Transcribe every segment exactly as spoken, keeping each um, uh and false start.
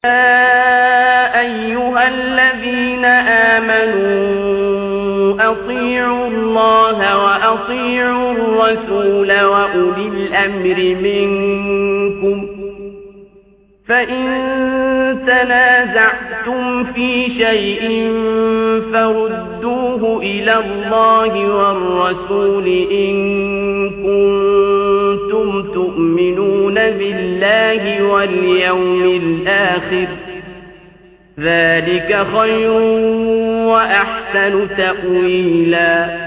أيها الذين آمنوا أطيعوا الله وأطيعوا الرسول وأولي الأمر منكم فإن تنازعتم في شيء فردوه إلى الله والرسول إن كنتم تؤمنون بالله واليوم الآخر ذلك خير وأحسن تأويلا.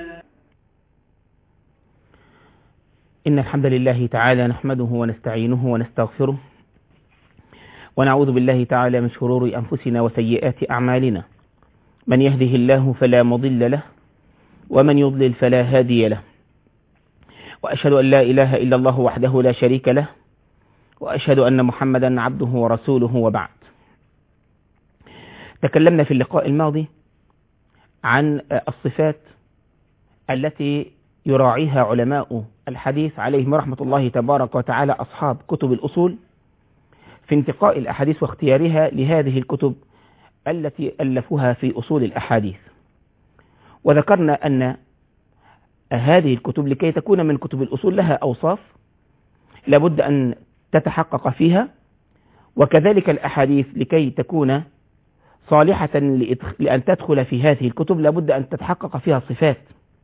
إن الحمد لله تعالى نحمده ونستعينه ونستغفره ونعوذ بالله تعالى من شرور أنفسنا وسيئات أعمالنا، من يهده الله فلا مضل له ومن يضلل فلا هادي له، وأشهد أن لا إله إلا الله وحده لا شريك له، وأشهد أن محمدا عبده ورسوله، وبعد. تكلمنا في اللقاء الماضي عن الصفات التي يراعيها علماء الحديث عليهم رحمة الله تبارك وتعالى أصحاب كتب الأصول في انتقاء الأحاديث واختيارها لهذه الكتب التي ألفوها في أصول الأحاديث. وذكرنا أن هذه الكتب لكي تكون من كتب الأصول لها أوصاف لابد أن تتحقق فيها، وكذلك الأحاديث لكي تكون صالحة لأن تدخل في هذه الكتب لابد أن تتحقق فيها صفات،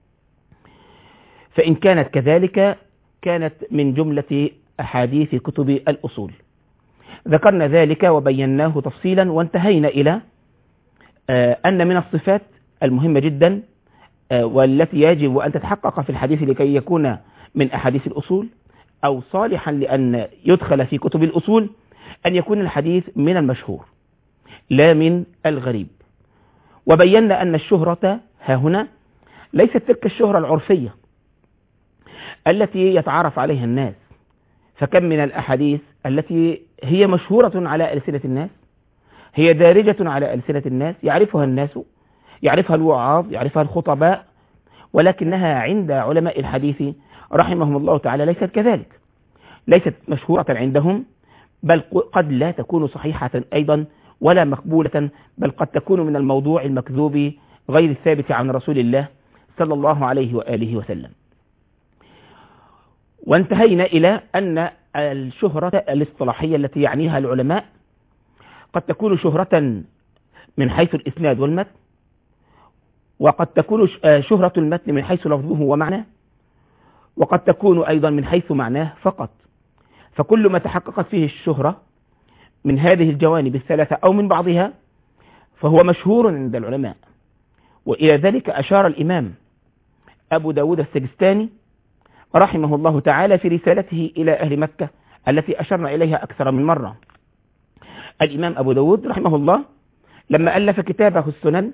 فإن كانت كذلك كانت من جملة أحاديث كتب الأصول. ذكرنا ذلك وبيناه تفصيلا، وانتهينا إلى أن من الصفات المهمة جدا والتي يجب أن تتحقق في الحديث لكي يكون من أحاديث الأصول أو صالحا لأن يدخل في كتب الأصول أن يكون الحديث من المشهور لا من الغريب. وبينا أن الشهرة ها هنا ليست تلك الشهرة العرفية التي يتعارف عليها الناس، فكم من الأحاديث التي هي مشهورة على ألسنة الناس، هي دارجة على ألسنة الناس، يعرفها الناس، يعرفها الوعاظ، يعرفها الخطباء، ولكنها عند علماء الحديث رحمهم الله تعالى ليست كذلك، ليست مشهورة عندهم، بل قد لا تكون صحيحة أيضا ولا مقبولة، بل قد تكون من الموضوع المكذوب غير الثابت عن رسول الله صلى الله عليه وآله وسلم. وانتهينا إلى أن الشهرة الاصطلاحية التي يعنيها العلماء قد تكون شهرة من حيث الإسناد والمتن، وقد تكون شهرة المتن من حيث لفظه ومعناه، وقد تكون أيضا من حيث معناه فقط. فكل ما تحققت فيه الشهرة من هذه الجوانب الثلاثة أو من بعضها فهو مشهور عند العلماء. وإلى ذلك أشار الإمام أبو داود السجستاني رحمه الله تعالى في رسالته إلى أهل مكة التي أشرنا إليها أكثر من مرة. الإمام أبو داود رحمه الله لما ألف كتابه السنن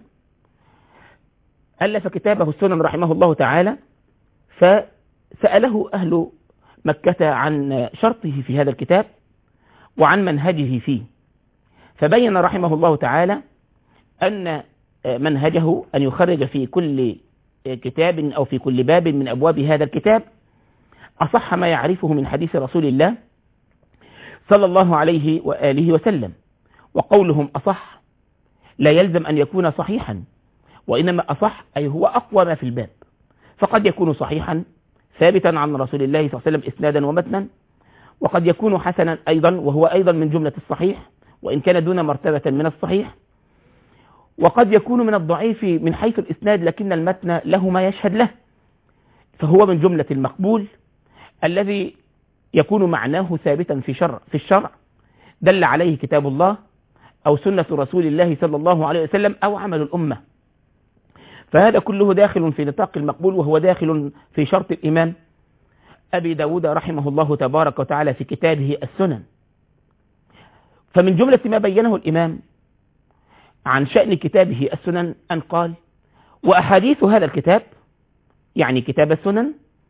ألف كتابه السنن رحمه الله تعالى، فسأله أهل مكة عن شرطه في هذا الكتاب وعن منهجه فيه، فبين رحمه الله تعالى أن منهجه أن يخرج في كل كتاب أو في كل باب من أبواب هذا الكتاب أصح ما يعرفه من حديث رسول الله صلى الله عليه وآله وسلم. وقولهم أصح لا يلزم أن يكون صحيحا، وإنما أصح أي هو أقوى ما في الباب، فقد يكون صحيحا ثابتا عن رسول الله صلى الله عليه وسلم إسنادا ومتنا، وقد يكون حسنا أيضا وهو أيضا من جملة الصحيح وإن كان دون مرتبة من الصحيح، وقد يكون من الضعيف من حيث الإسناد لكن المتن له ما يشهد له، فهو من جملة المقبول الذي يكون معناه ثابتا في شرع في الشرع دل عليه كتاب الله أو سنة رسول الله صلى الله عليه وسلم أو عمل الأمة. فهذا كله داخل في نطاق المقبول، وهو داخل في شرط الإمام أبي داود رحمه الله تبارك وتعالى في كتابه السنن. فمن جملة ما بينه الإمام عن شأن كتابه السنن أن قال: وأحاديث هذا الكتاب يعني كتاب السنن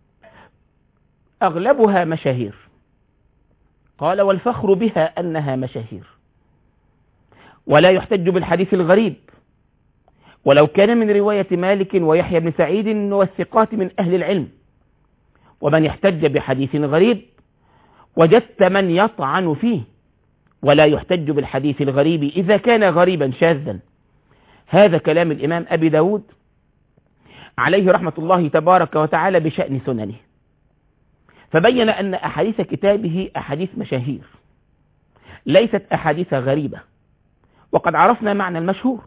أغلبها مشاهير. قال: والفخر بها أنها مشاهير، ولا يحتج بالحديث الغريب ولو كان من رواية مالك ويحيى بن سعيد والثقات من أهل العلم. ومن يحتج بحديث غريب وجدت من يطعن فيه ولا يحتج بالحديث الغريب إذا كان غريبا شاذا. هذا كلام الإمام أبي داود عليه رحمة الله تبارك وتعالى بشأن سننه، فبين أن أحاديث كتابه أحاديث مشاهير ليست أحاديث غريبة. وقد عرفنا معنى المشهور،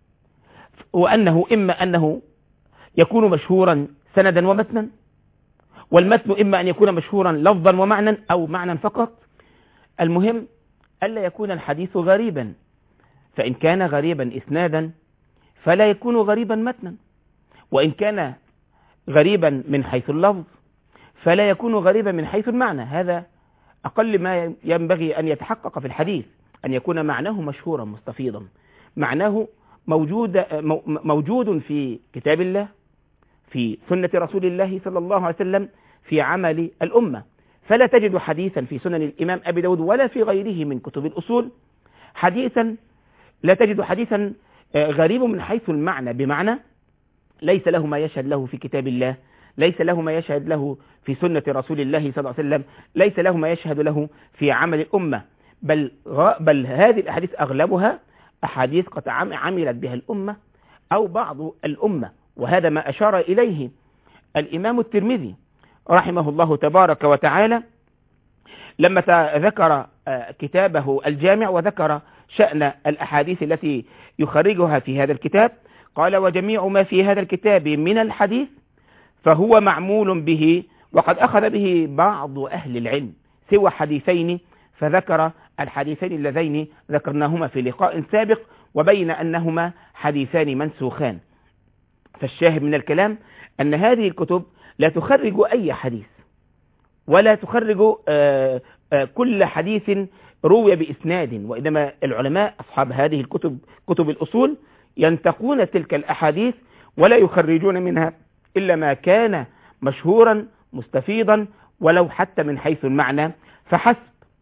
وأنه إما أنه يكون مشهورا سندا ومتنا، والمتن إما أن يكون مشهورا لفظا ومعنى أو معنى فقط. المهم ألا يكون الحديث غريبا، فإن كان غريبا إسنادا فلا يكون غريبا متنا، وإن كان غريبا من حيث اللفظ فلا يكون غريبا من حيث المعنى. هذا أقل ما ينبغي أن يتحقق في الحديث، أن يكون معناه مشهورا مستفيضا، معناه موجود موجود في كتاب الله، في سنة رسول الله صلى الله عليه وسلم، في عمل الأمة. فلا تجد حديثا في سنن الإمام أبي داود ولا في غيره من كتب الأصول حديثا لا تجد حديثا غريب من حيث المعنى، بمعنى ليس له ما يشهد له في كتاب الله، ليس له ما يشهد له في سنة رسول الله صلى الله عليه وسلم، ليس له ما يشهد له في عمل الأمة. بل, بل هذه الأحاديث أغلبها أحاديث قد عملت بها الأمة أو بعض الأمة، وهذا ما أشار إليه الإمام الترمذي رحمه الله تبارك وتعالى لما ذكر كتابه الجامع وذكر شأن الأحاديث التي يخرجها في هذا الكتاب. قال: وجميع ما في هذا الكتاب من الحديث فهو معمول به، وقد أخذ به بعض أهل العلم سوى حديثين، فذكر الحديثين اللذين ذكرناهما في لقاء سابق، وبين أنهما حديثان منسوخان. فالشاهد من الكلام أن هذه الكتب لا تخرج أي حديث، ولا تخرج آآ آآ كل حديث روي بإسناد، وإنما العلماء أصحاب هذه الكتب كتب الأصول ينتقون تلك الأحاديث ولا يخرجون منها إلا ما كان مشهورا مستفيضا ولو حتى من حيث المعنى فحسب.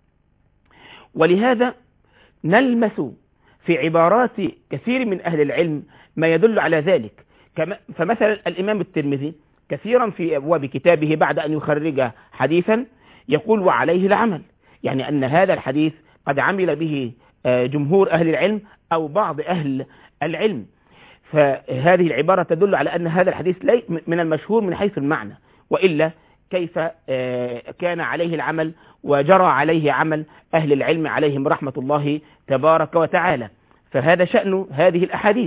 ولهذا نلمس في عبارات كثير من أهل العلم ما يدل على ذلك. فمثلا الإمام الترمذي كثيرا في أبواب كتابه بعد أن يخرج حديثا يقول: وعليه العمل، يعني أن هذا الحديث قد عمل به جمهور أهل العلم أو بعض أهل العلم. فهذه العبارة تدل على أن هذا الحديث من المشهور من حيث المعنى، وإلا كيف كان عليه العمل وجرى عليه عمل أهل العلم عليهم رحمة الله تبارك وتعالى. فهذا شأن هذه الأحاديث.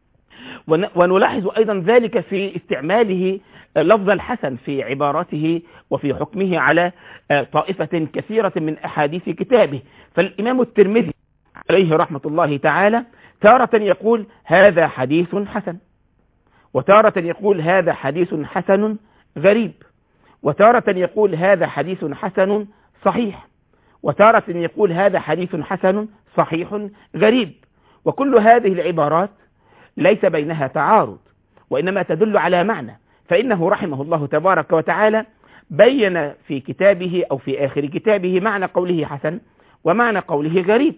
ونلاحظ أيضا ذلك في استعماله لفظ الحسن في عبارته وفي حكمه على طائفة كثيرة من أحاديث كتابه. فالإمام الترمذي عليه رحمة الله تعالى تارة يقول: هذا حديث حسن، وتارة يقول: هذا حديث حسن غريب، وتارة يقول: هذا حديث حسن صحيح، وتارة يقول: هذا حديث حسن صحيح غريب. وكل هذه العبارات ليس بينها تعارض، وإنما تدل على معنى. فإنه رحمه الله تبارك وتعالى بين في كتابه أو في آخر كتابه معنى قوله حسن ومعنى قوله غريب،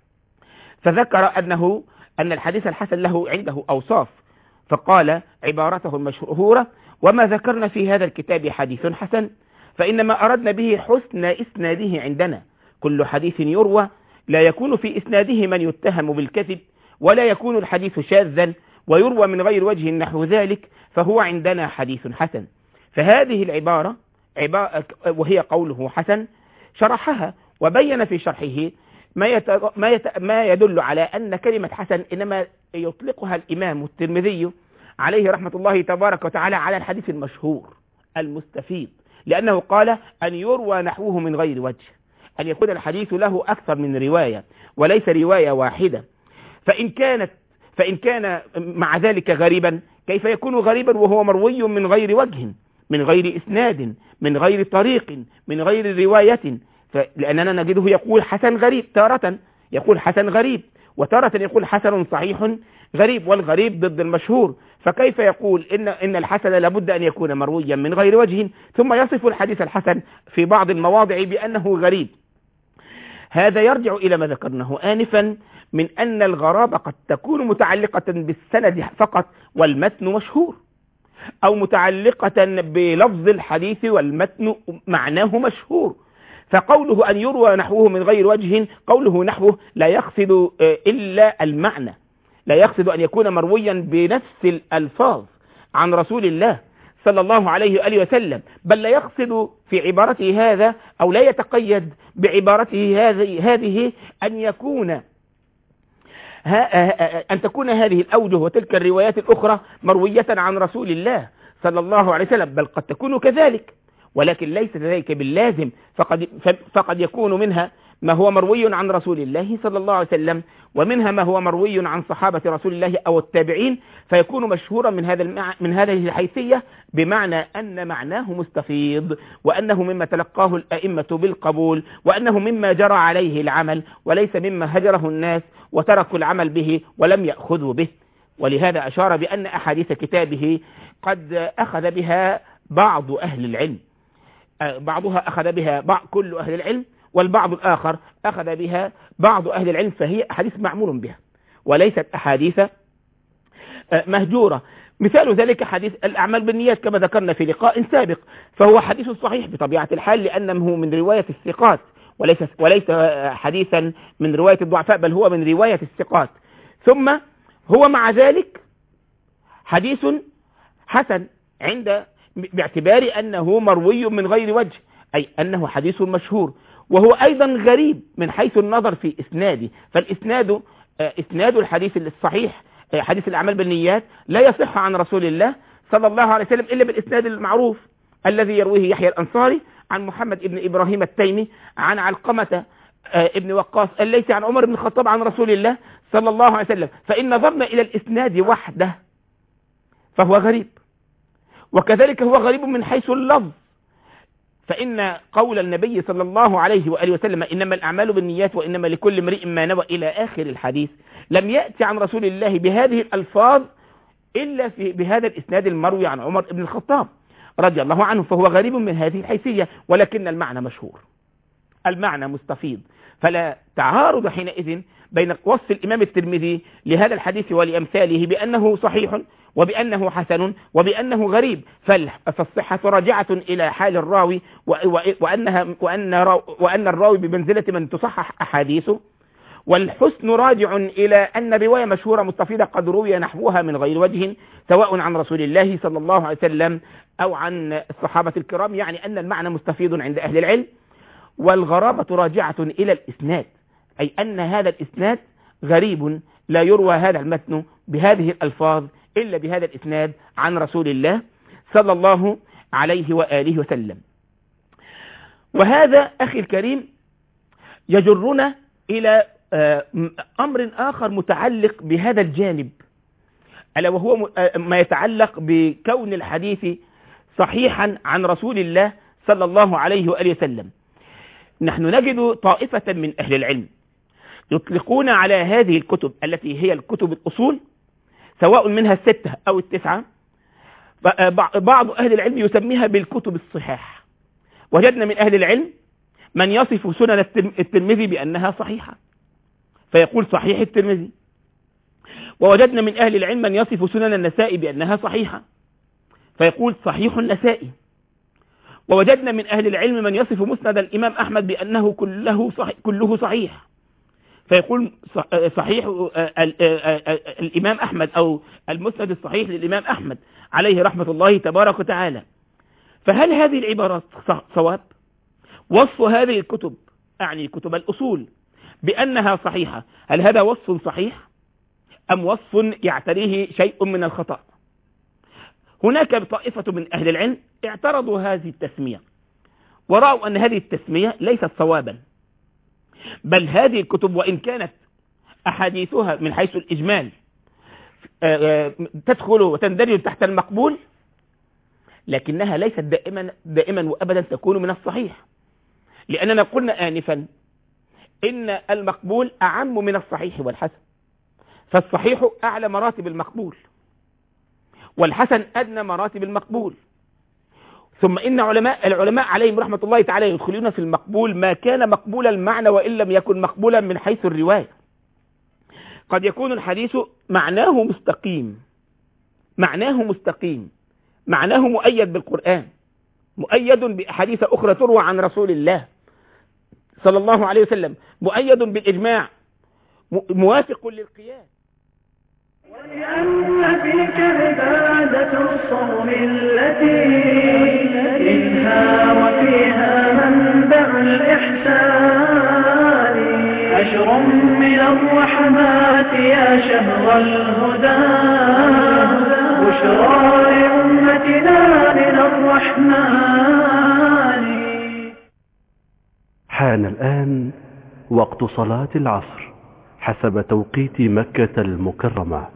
فذكر أنه أن الحديث الحسن له عنده أوصاف، فقال عبارته المشهورة: وما ذكرنا في هذا الكتاب حديث حسن فإنما أردنا به حسن إسناده عندنا. كل حديث يروى لا يكون في إسناده من يتهم بالكذب، ولا يكون الحديث شاذا ويروى من غير وجه نحو ذلك، فهو عندنا حديث حسن. فهذه العبارة عبارة وهي قوله حسن شرحها وبين في شرحه ما, يت... ما, يت... ما يدل على أن كلمة حسن إنما يطلقها الإمام الترمذي عليه رحمة الله تبارك وتعالى على الحديث المشهور المستفيض، لأنه قال أن يروى نحوه من غير وجه، أن يكون الحديث له أكثر من رواية وليس رواية واحدة. فإن كانت فإن كان مع ذلك غريبا، كيف يكون غريبا وهو مروي من غير وجه، من غير إسناد، من غير طريق، من غير رواية؟ لأننا نجده يقول حسن غريب، تارة يقول حسن غريب، وتارة يقول حسن صحيح غريب، والغريب ضد المشهور. فكيف يقول إن إن الحسن لابد أن يكون مرويا من غير وجه، ثم يصف الحديث الحسن في بعض المواضع بأنه غريب؟ هذا يرجع إلى ما ذكرناه آنفا من أن الغرابة قد تكون متعلقة بالسند فقط والمتن مشهور، أو متعلقة بلفظ الحديث والمتن معناه مشهور. فقوله أن يروى نحوه من غير وجه، قوله نحوه لا يقصد إلا المعنى، لا يقصد أن يكون مرويا بنفس الألفاظ عن رسول الله صلى الله عليه وآله وسلم، بل لا يقصد في عبارته هذا أو لا يتقيد بعبارته هذه هذه أن يكون أن تكون هذه الأوجه وتلك الروايات الأخرى مروية عن رسول الله صلى الله عليه وسلم، بل قد تكون كذلك، ولكن ليس ذلك باللازم، فقد, فقد يكون منها ما هو مروي عن رسول الله صلى الله عليه وسلم، ومنها ما هو مروي عن صحابة رسول الله أو التابعين، فيكون مشهورا من هذا المع... من هذه الحيثية، بمعنى أن معناه مستفيض، وأنه مما تلقاه الأئمة بالقبول، وأنه مما جرى عليه العمل، وليس مما هجره الناس وتركوا العمل به ولم يأخذوا به. ولهذا أشار بأن أحاديث كتابه قد أخذ بها بعض أهل العلم، بعضها أخذ بها بعض كل أهل العلم، والبعض الآخر أخذ بها بعض أهل العلم، فهي أحاديث معمول بها وليست أحاديث مهجورة. مثال ذلك حديث الأعمال بالنيات كما ذكرنا في لقاء سابق، فهو حديث صحيح بطبيعة الحال لأنه من رواية الثقات وليس وليس حديثا من رواية الضعفاء، بل هو من رواية الثقات. ثم هو مع ذلك حديث حسن عند باعتبار أنه مروي من غير وجه، أي أنه حديث مشهور، وهو أيضا غريب من حيث النظر في إسناده، فالإسناد إسناد الحديث الصحيح حديث الأعمال بالنيات لا يصح عن رسول الله صلى الله عليه وسلم إلا بالإسناد المعروف الذي يرويه يحيى الأنصاري عن محمد ابن إبراهيم التيمي عن علقمة ابن وقاص الليثي عن عمر بن الخطاب عن رسول الله صلى الله عليه وسلم. فإن نظرنا إلى الإسناد وحده فهو غريب، وكذلك هو غريب من حيث اللفظ، فإن قول النبي صلى الله عليه وآله وسلم إنما الأعمال بالنيات وإنما لكل امرئ ما نوى إلى آخر الحديث لم يأتي عن رسول الله بهذه الألفاظ إلا في بهذا الإسناد المروي عن عمر بن الخطاب رضي الله عنه، فهو غريب من هذه الحيثية، ولكن المعنى مشهور، المعنى مستفيض، فلا تعارض حينئذ بين وصف الإمام الترمذي لهذا الحديث ولأمثاله بأنه صحيح وبأنه حسن وبأنه غريب، فالصحة راجعة إلى حال الراوي وأنها وأن وأن الراوي بمنزلة من تصحح أحاديثه، والحسن راجع إلى أن رواية مشهورة مستفيضة قد روي نحوها من غير وجه سواء عن رسول الله صلى الله عليه وسلم أو عن الصحابة الكرام، يعني أن المعنى مستفيض عند أهل العلم. والغرابة راجعة إلى الإسناد، أي أن هذا الإسناد غريب لا يروى هذا المتن بهذه الألفاظ إلا بهذا الإسناد عن رسول الله صلى الله عليه وآله وسلم. وهذا أخي الكريم يجرنا إلى أمر آخر متعلق بهذا الجانب، ألا وهو ما يتعلق بكون الحديث صحيحا عن رسول الله صلى الله عليه وآله وسلم. نحن نجد طائفة من أهل العلم يطلقون على هذه الكتب التي هي الكتب الأصول سواء منها الستة أو التسعة، بعض أهل العلم يسميها بالكتب الصحاح. وجدنا من أهل العلم من يصف سنن الترمذي بأنها صحيحة فيقول صحيح الترمذي، ووجدنا من أهل العلم من يصف سنن النسائي بأنها صحيحة فيقول صحيح النسائي، ووجدنا من أهل العلم من يصف مسند الإمام أحمد بأنه كله صحيح, كله صحيح فيقول صحيح الإمام أحمد أو المسند الصحيح للإمام أحمد عليه رحمة الله تبارك وتعالى. فهل هذه العبارات صواب؟ وصف هذه الكتب أعني كتب الأصول بأنها صحيحة، هل هذا وصف صحيح أم وصف يعتريه شيء من الخطأ؟ هناك طائفة من أهل العلم اعترضوا هذه التسمية ورأوا أن هذه التسمية ليست صوابا، بل هذه الكتب وإن كانت أحاديثها من حيث الإجمال تدخل وتندرج تحت المقبول، لكنها ليست دائما دائما وأبدا تكون من الصحيح، لأننا قلنا آنفا إن المقبول أعم من الصحيح والحسن، فالصحيح أعلى مراتب المقبول والحسن أدنى مراتب المقبول. ثم إن علماء العلماء عليهم رحمة الله تعالى يدخلون في المقبول ما كان مقبول المعنى وإن لم يكن مقبولا من حيث الرواية. قد يكون الحديث معناه مستقيم معناه مستقيم معناه مؤيد بالقرآن، مؤيد بأحاديث أخرى تروى عن رسول الله صلى الله عليه وسلم مؤيد بالإجماع موافق للقياس. ولأن فيك عبادة الصوم التي منها وفيها منبع الإحسان أشر من الرحمات يا شهر الهدى بشرى لأمتنا من الرحمن. حان الآن وقت صلاة العصر حسب توقيت مكة المكرمة.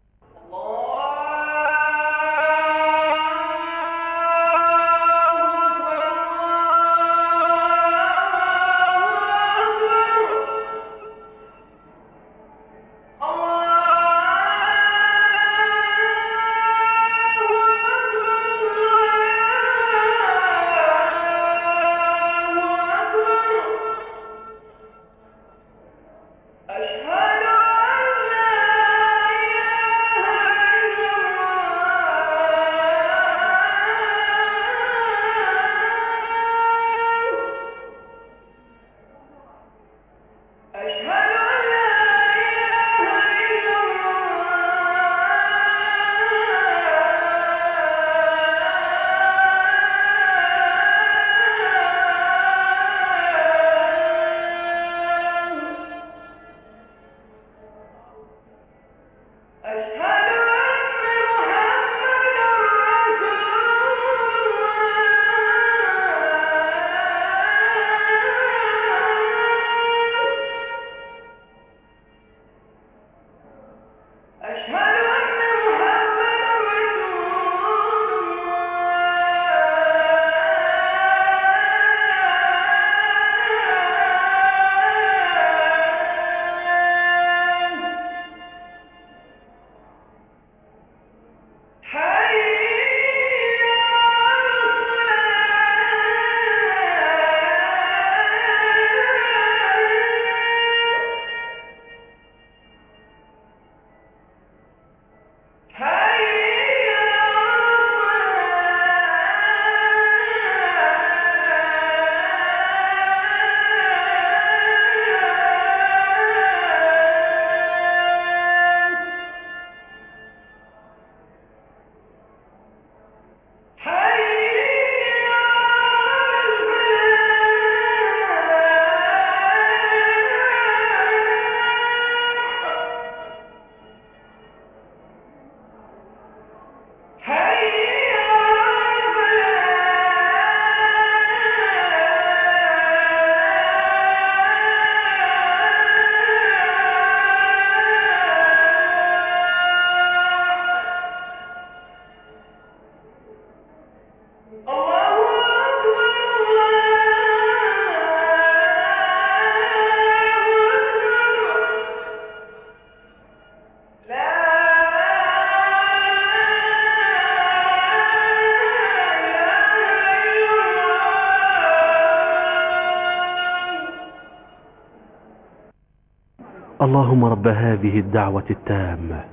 اللهم رب هذه الدعوة التامة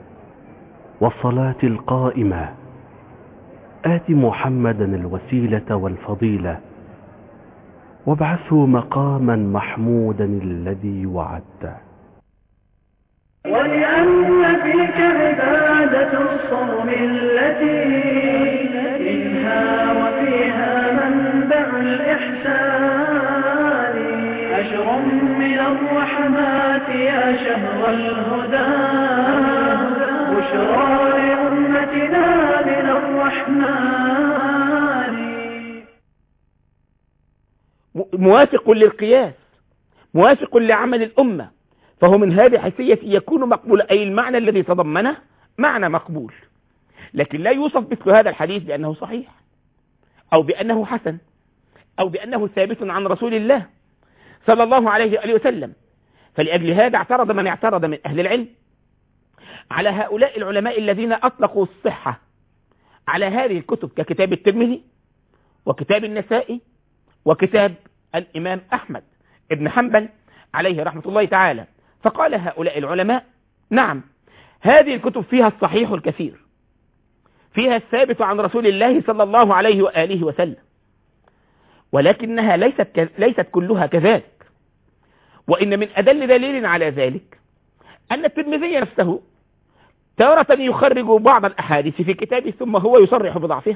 والصلاة القائمة آت محمدا الوسيلة والفضيلة وابعثه مقاما محمودا الذي وعدته. ولأن فيك عبادة الصوم التي منها وفيها منبع الإحسان أشر من الرحمات يا شهر الهدى بشرى لأمتنا من الرحمن. موافق للقياس موافق لعمل الأمة، فهو من هذه الحيثية يكون مقبول، أي المعنى الذي تضمنه معنى مقبول، لكن لا يوصف مثل هذا الحديث بأنه صحيح أو بأنه حسن أو بأنه ثابت عن رسول الله صلى الله عليه وآله وسلم. فلأجل هذا اعترض من اعترض من أهل العلم على هؤلاء العلماء الذين أطلقوا الصحة على هذه الكتب ككتاب الترمذي وكتاب النسائي وكتاب الإمام أحمد ابن حنبل عليه رحمة الله تعالى. فقال هؤلاء العلماء: نعم، هذه الكتب فيها الصحيح الكثير، فيها الثابت عن رسول الله صلى الله عليه وآله وسلم، ولكنها ليست ليست كلها كذلك. وإن من أدل دليل على ذلك أن الترمذي نفسه تارة يخرج بعض الأحاديث في كتابه ثم هو يصرح بضعفها،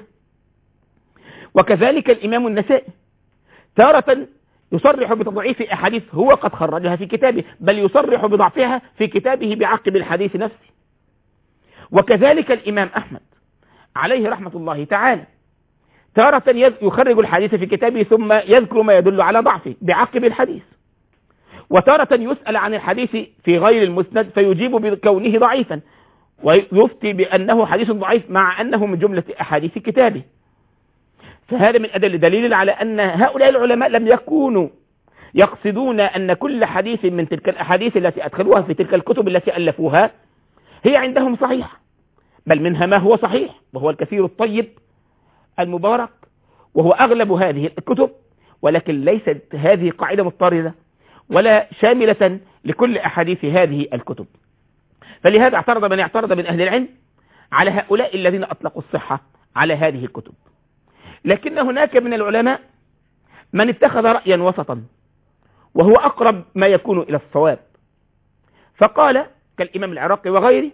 وكذلك الإمام النسائي تارة يصرح بتضعيف أحاديث هو قد خرجها في كتابه، بل يصرح بضعفها في كتابه بعقب الحديث نفسه. وكذلك الإمام أحمد عليه رحمة الله تعالى تارة يخرج الحديث في كتابه ثم يذكر ما يدل على ضعفه بعقب الحديث، وتارة يسأل عن الحديث في غير المسند فيجيب بكونه ضعيفا ويفتي بأنه حديث ضعيف مع أنه من جملة أحاديث كتابه. فهذا من أدل دليل على أن هؤلاء العلماء لم يكونوا يقصدون أن كل حديث من تلك الأحاديث التي أدخلوها في تلك الكتب التي ألفوها هي عندهم صحيحة، بل منها ما هو صحيح وهو الكثير الطيب المبارك وهو أغلب هذه الكتب، ولكن ليست هذه قاعدة مضطردة ولا شاملة لكل أحاديث هذه الكتب. فلهذا اعترض من اعترض من أهل العلم على هؤلاء الذين أطلقوا الصحة على هذه الكتب. لكن هناك من العلماء من اتخذ رأيا وسطا وهو أقرب ما يكون إلى الصواب، فقال كالإمام العراقي وغيره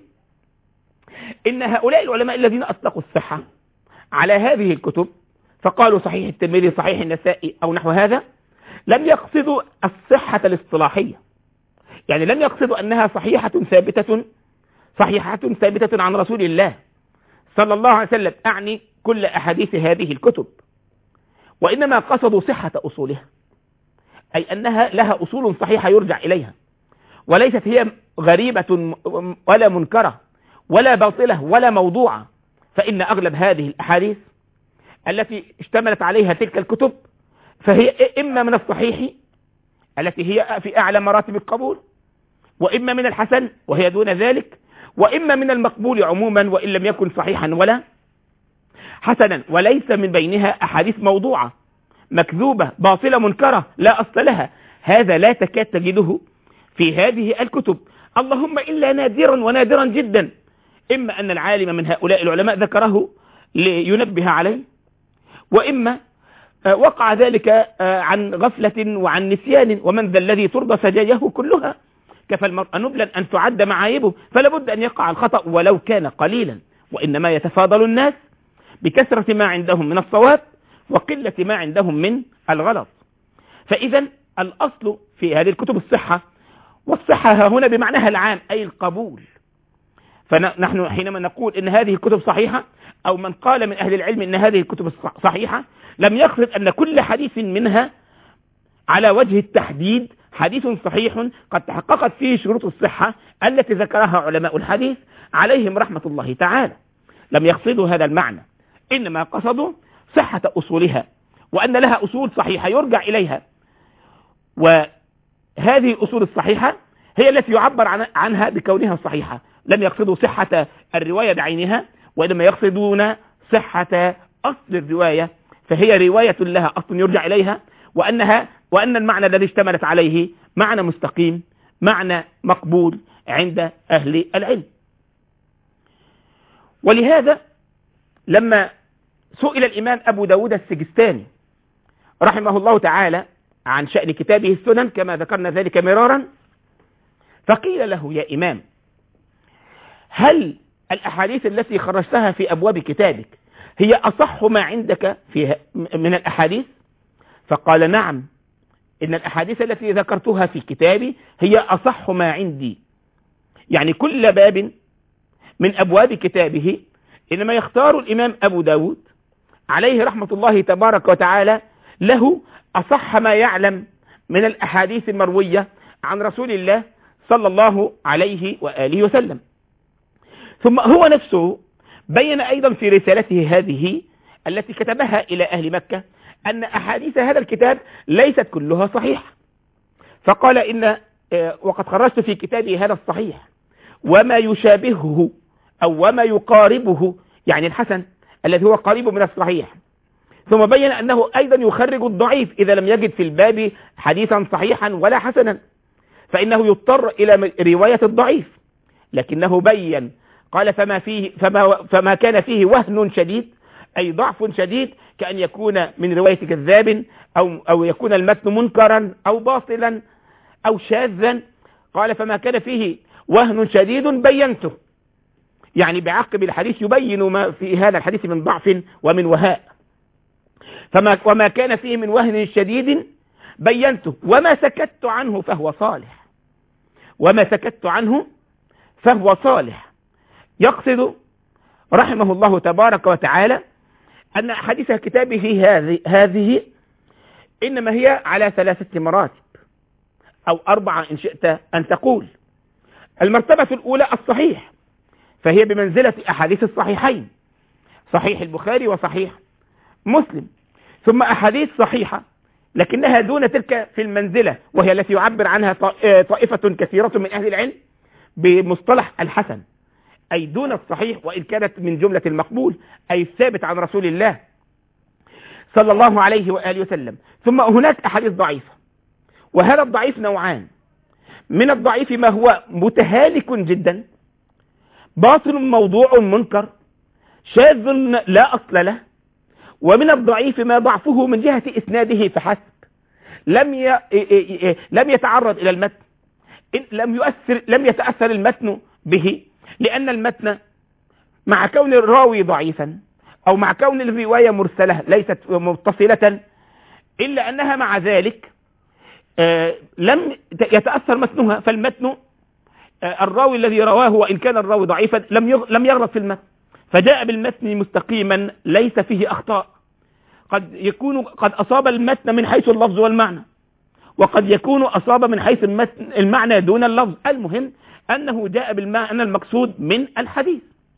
إن هؤلاء العلماء الذين أطلقوا الصحة على هذه الكتب فقالوا صحيح الترمذي صحيح النسائي أو نحو هذا، لم يقصدوا الصحة الاصطلاحية، يعني لم يقصدوا أنها صحيحة ثابتة صحيحة ثابتة عن رسول الله صلى الله عليه وسلم، أعني كل أحاديث هذه الكتب، وإنما قصدوا صحة أصولها، أي أنها لها أصول صحيحة يرجع إليها، وليست هي غريبة ولا منكرة ولا باطلة ولا موضوعة. فإن أغلب هذه الأحاديث التي اشتملت عليها تلك الكتب فهي إما من الصحيح التي هي في أعلى مراتب القبول، وإما من الحسن وهي دون ذلك، وإما من المقبول عموما وإن لم يكن صحيحا ولا حسنا، وليس من بينها أحاديث موضوعة مكذوبة باطلة منكرة لا أصل لها. هذا لا تكاد تجده في هذه الكتب، اللهم إلا نادرا ونادرا جدا، إما أن العالم من هؤلاء العلماء ذكره لينبه عليه، وإما وقع ذلك عن غفلة وعن نسيان، ومن ذا الذي ترضى سجاياه كلها، كفى المرء نبلا أن تعد معايبه، فلا بد أن يقع الخطأ ولو كان قليلا، وإنما يتفاضل الناس بكثرة ما عندهم من الصواب وقلة ما عندهم من الغلط. فإذا الأصل في هذه الكتب الصحة، والصحة هنا بمعناها العام أي القبول. فنحن حينما نقول إن هذه الكتب صحيحة، أو من قال من أهل العلم إن هذه الكتب صحيحة، لم يقصد أن كل حديث منها على وجه التحديد حديث صحيح قد تحققت فيه شروط الصحة التي ذكرها علماء الحديث عليهم رحمة الله تعالى. لم يقصدوا هذا المعنى، إنما قصدوا صحة أصولها، وأن لها أصول صحيحة يرجع إليها، وهذه الأصول الصحيحة هي التي يعبر عن عنها بكونها صحيحة. لم يقصدوا صحة الرواية بعينها، وإنما يقصدون صحة أصل الرواية، فهي رواية لها أصل يرجع إليها، وأنها وأن المعنى الذي اشتملت عليه معنى مستقيم، معنى مقبول عند أهل العلم. ولهذا لما سئل الإمام أبو داود السجستاني رحمه الله تعالى عن شأن كتابه السنن كما ذكرنا ذلك مرارا، فقيل له يا إمام، هل الأحاديث التي خرجتها في أبواب كتابك هي أصح ما عندك فيها من الأحاديث؟ فقال نعم، إن الأحاديث التي ذكرتها في كتابي هي أصح ما عندي. يعني كل باب من أبواب كتابه إنما يختار الإمام أبو داود عليه رحمة الله تبارك وتعالى له أصح ما يعلم من الأحاديث المروية عن رسول الله صلى الله عليه وآله وسلم. ثم هو نفسه بين أيضا في رسالته هذه التي كتبها إلى أهل مكة أن أحاديث هذا الكتاب ليست كلها صحيحة، فقال إن وقد خرجت في كتابي هذا الصحيح وما يشابهه أو وما يقاربه، يعني الحسن الذي هو قريب من الصحيح. ثم بين أنه أيضا يخرج الضعيف إذا لم يجد في الباب حديثا صحيحا ولا حسنا، فإنه يضطر إلى رواية الضعيف. لكنه بين قال فما, فيه فما, فما كان فيه وهن شديد أي ضعف شديد، كأن يكون من رواية كذاب أو, أو يكون المتن منكرا أو باطلا أو شاذا. قال فما كان فيه وهن شديد بينته، يعني بعقب الحديث يبين ما في هذا الحديث من ضعف ومن وهاء. فما وما كان فيه من وهن شديد بينته، وما سكت عنه فهو صالح، وما سكت عنه فهو صالح. يقصد رحمه الله تبارك وتعالى أن أحاديث كتابه هذه هذه إنما هي على ثلاثة مراتب أو أربعة إن شئت أن تقول. المرتبة الأولى الصحيح، فهي بمنزلة أحاديث الصحيحين، صحيح البخاري وصحيح مسلم. ثم أحاديث صحيحة لكنها دون تلك في المنزلة، وهي التي يعبر عنها طائفة كثيرة من أهل العلم بمصطلح الحسن، أي دون الصحيح وإن كانت من جملة المقبول، أي الثابت عن رسول الله صلى الله عليه وآله وسلم. ثم هناك أحاديث ضعيفة، وهذا الضعيف نوعان: من الضعيف ما هو متهالك جدا، باطل موضوع منكر شاذ لا أصل له. ومن الضعيف ما ضعفه من جهة إسناده فحسب، لم ي... لم يتعرض إلى المتن، لم يؤثر لم يتأثر المتن به، لأن المتن مع كون الراوي ضعيفا أو مع كون الرواية مرسلة ليست متصلة، إلا أنها مع ذلك لم يتأثر متنها. فالمتن الراوي الذي رواه وإن كان الراوي ضعيفا لم لم يغلط في المتن، فجاء بالمتن مستقيما ليس فيه أخطاء. قد يكون قد أصاب المتن من حيث اللفظ والمعنى، وقد يكون أصاب من حيث المتن المعنى دون اللفظ. المهم أنه جاء بالمعنى المقصود من الحديث،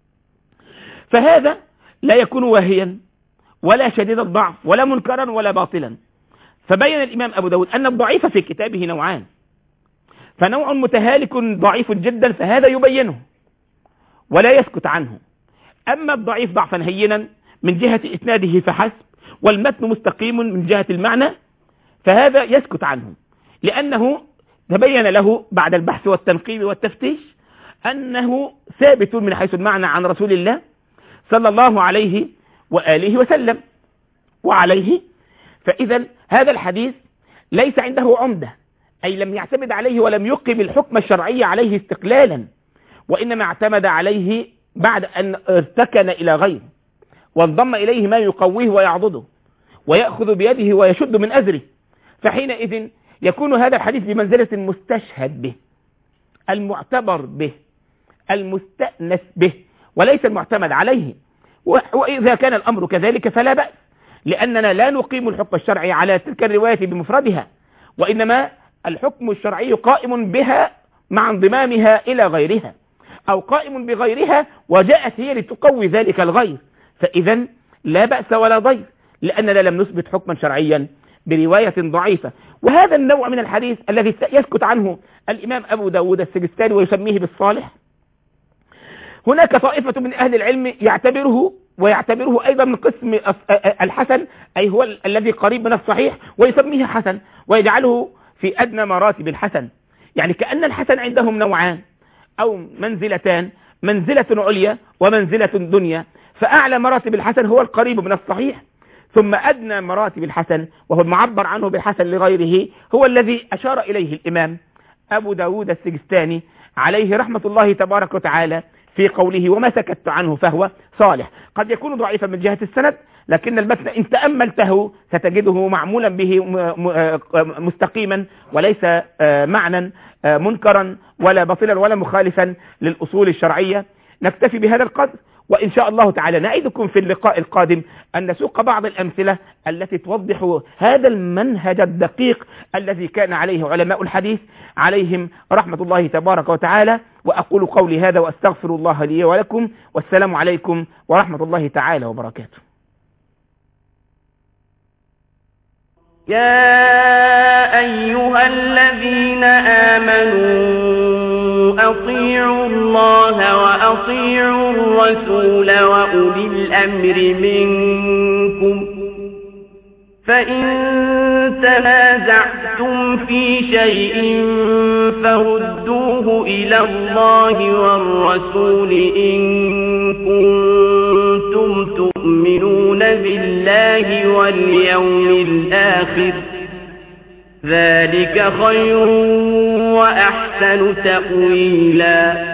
فهذا لا يكون واهيا ولا شديد الضعف ولا منكرا ولا باطلا. فبين الإمام أبو داود أن الضعيف في كتابه نوعان، فنوع متهالك ضعيف جدا فهذا يبينه ولا يسكت عنه. أما الضعيف ضعفا هينا من جهة إسناده فحسب، والمتن مستقيم من جهة المعنى، فهذا يسكت عنه، لأنه تبين له بعد البحث والتنقيب والتفتيش أنه ثابت من حيث المعنى عن رسول الله صلى الله عليه وآله وسلم وعليه. فإذا هذا الحديث ليس عنده عمدة، أي لم يعتمد عليه ولم يقم الحكم الشرعي عليه استقلالا، وإنما اعتمد عليه بعد أن ارتكن إلى غيره وانضم إليه ما يقويه ويعضده ويأخذ بيده ويشد من أزره. فحينئذ يكون هذا الحديث بمنزلة المستشهد به، المعتبر به، المستأنس به، وليس المعتمد عليه. وإذا كان الأمر كذلك فلا بأس، لأننا لا نقيم الحكم الشرعي على تلك الرواية بمفردها، وإنما الحكم الشرعي قائم بها مع انضمامها إلى غيرها، أو قائم بغيرها وجاءت هي لتقوي ذلك الغير. فإذا لا بأس ولا ضير، لأننا لم نثبت حكما شرعيا برواية ضعيفة. وهذا النوع من الحديث الذي يسكت عنه الإمام أبو داود السجستاني ويسميه بالصالح، هناك طائفة من أهل العلم يعتبره ويعتبره أيضا من قسم الحسن، أي هو الذي قريب من الصحيح، ويسميه حسن ويجعله في أدنى مراتب الحسن. يعني كأن الحسن عندهم نوعان أو منزلتان، منزلة عليا ومنزلة دنيا. فأعلى مراتب الحسن هو القريب من الصحيح، ثم أدنى مراتب الحسن وهو المعبر عنه بالحسن لغيره هو الذي أشار إليه الإمام أبو داود السجستاني عليه رحمة الله تبارك وتعالى في قوله وما سكت عنه فهو صالح. قد يكون ضعيفا من جهة السند، لكن المتن إن تأملته ستجده معمولا به مستقيما، وليس معنى منكرا ولا باطلا ولا مخالفا للأصول الشرعية. نكتفي بهذا القدر، وإن شاء الله تعالى نعيدكم في اللقاء القادم أن نسوق بعض الأمثلة التي توضح هذا المنهج الدقيق الذي كان عليه علماء الحديث عليهم رحمة الله تبارك وتعالى. وأقول قولي هذا وأستغفر الله لي ولكم، والسلام عليكم ورحمة الله تعالى وبركاته. يا أيها الذين آمنوا أطيعوا الله وأطيعوا الرسول وأولي الأمر منكم، فإن تنازعتم في شيء فردوه إلى الله والرسول إن كنتم تؤمنون بالله واليوم الآخر ذلك خير وأحسن تأويلا